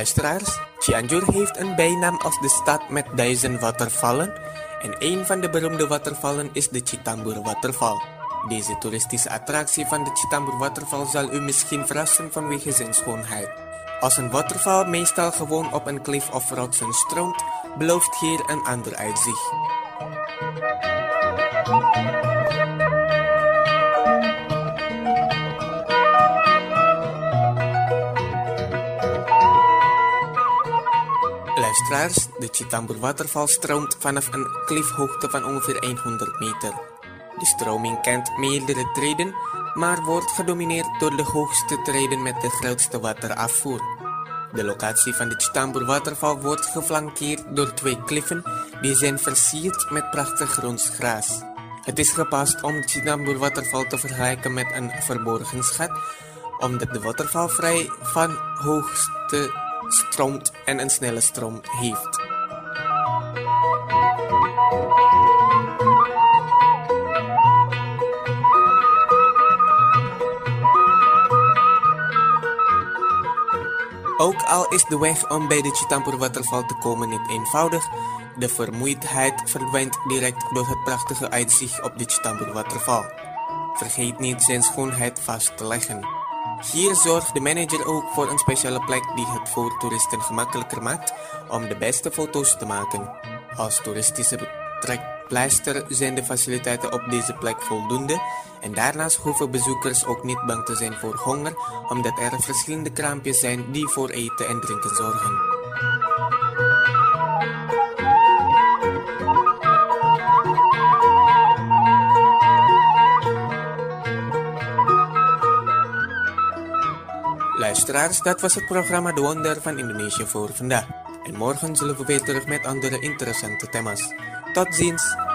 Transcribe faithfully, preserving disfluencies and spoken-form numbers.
Luisteraars, Cianjur heeft een bijnaam als de stad met duizend watervallen en een van de beroemde watervallen is de Citambur waterval. Deze toeristische attractie van de Citambur waterval zal u misschien verrassen vanwege zijn schoonheid. Als een waterval meestal gewoon op een klif of rotsen stroomt, belooft hier een ander uitzicht. Luisteraars, de Citambur waterval stroomt vanaf een klifhoogte van ongeveer honderd meter. De stroming kent meerdere treden, maar wordt gedomineerd door de hoogste treden met de grootste waterafvoer. De locatie van de Citambur waterval wordt geflankeerd door twee kliffen die zijn versierd met prachtig groens gras. Het is gepast om de Citambur waterval te vergelijken met een verborgen schat, omdat de waterval vrij van hoogste stroomt en een snelle stroom heeft. Ook al is de weg om bij de Citambur waterval te komen niet eenvoudig, de vermoeidheid verdwijnt direct door het prachtige uitzicht op de Citambur waterval. Vergeet niet zijn schoonheid vast te leggen. Hier zorgt de manager ook voor een speciale plek die het voor toeristen gemakkelijker maakt om de beste foto's te maken. Als toeristische trekpleister zijn de faciliteiten op deze plek voldoende en daarnaast hoeven bezoekers ook niet bang te zijn voor honger, omdat er verschillende kraampjes zijn die voor eten en drinken zorgen. Luisteraars, dat was het programma De Wonder van Indonesië voor vandaag. En morgen zullen we weer terug met andere interessante thema's. Tot ziens!